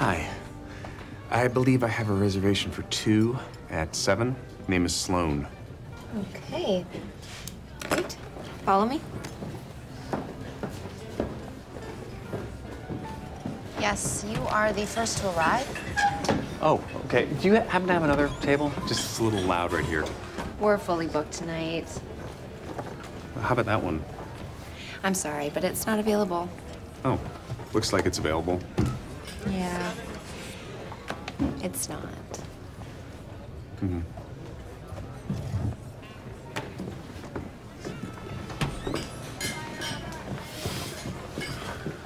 Hi. I believe I have a reservation for 2 at 7. Name is Sloan. Okay. Great. Follow me. Yes, you are the first to arrive. Oh, okay. Do you happen to have another table? Just it's a little loud right here. We're fully booked tonight. How about that one? I'm sorry, but it's not available. Oh, looks like it's available. Yeah. It's not. Mm-hmm.